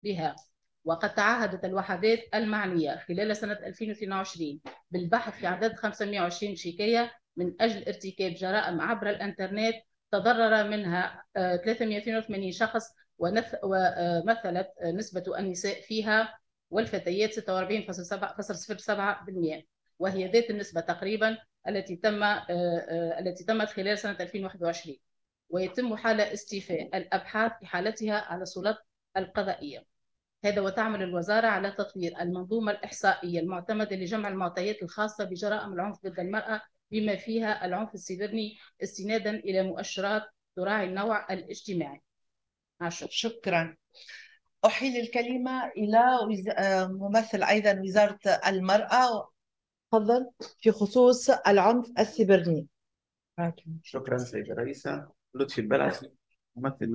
بها. وقد تعهدت الوحدات المعنية خلال سنة 2022 بالبحث في عدد 520 شكاية من أجل ارتكاب جرائم عبر الإنترنت تضرر منها 382 شخص، ومثلت نسبة النساء فيها والفتيات 46.07%، وهي ذات النسبة تقريبا التي تمت خلال سنة 2021. ويتم حال استيفاء الأبحاث في حالتها على السلطات القضائية. هذا وتعمل الوزارة على تطوير المنظومة الإحصائية المعتمدة لجمع المعطيات الخاصة بجرائم العنف ضد المرأة بما فيها العنف السيبراني استنادا إلى مؤشرات تراعي النوع الاجتماعي. شكرا. أحيل الكلمة إلى ممثل أيضا وزارة المرأة، تفضل، في خصوص العنف السيبراني. شكرا سيدة الرئيسة. لطفي البلعي، ممثل